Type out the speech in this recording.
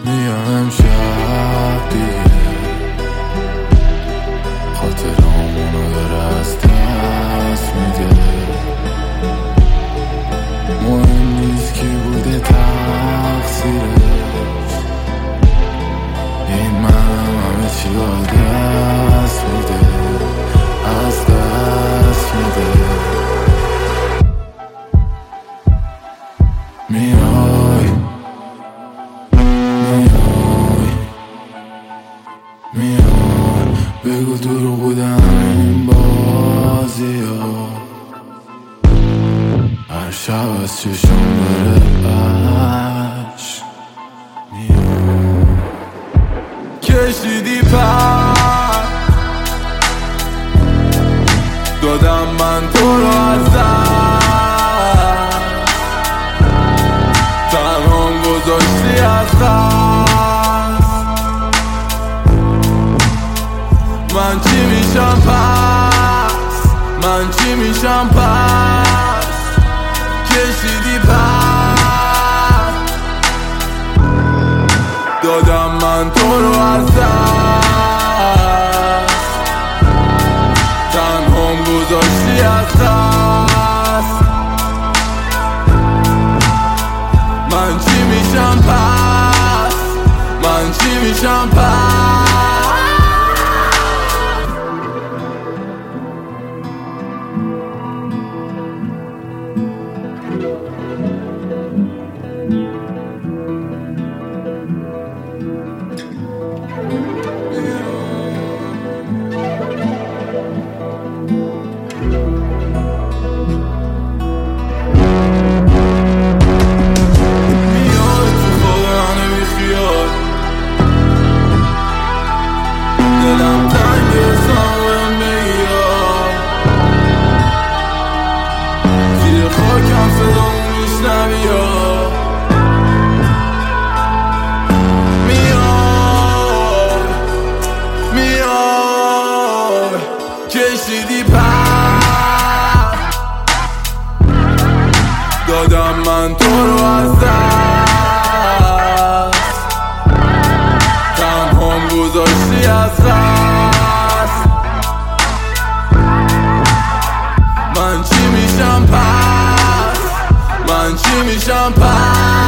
میام امشب دیگه خاطرامونو داره از دست میده. مهم نیست کی بوده تقصیرش، این من همه چی از دست میده، از دست میده. میای بگو دروغ بودن این بازی ها، هر شب از چشم داره عشق. کشیدی پر دادم من تو رو از دست، تنهام گذاشتی از دست. من چی میشم پس، من چی میشم پس. کشیدی پر دادم من تو رو از دست، تنهام گذاشتی از دست. من چی میشم پس، من چی میشم پس. دلم تنگ سامن میاد، زیر خاکم صدامو میشنوی ها. میای کشیدی پر دادم من تو رو از دست، تنهام گذاشتی از دست. من چی میشم پس، من چی میشم پس.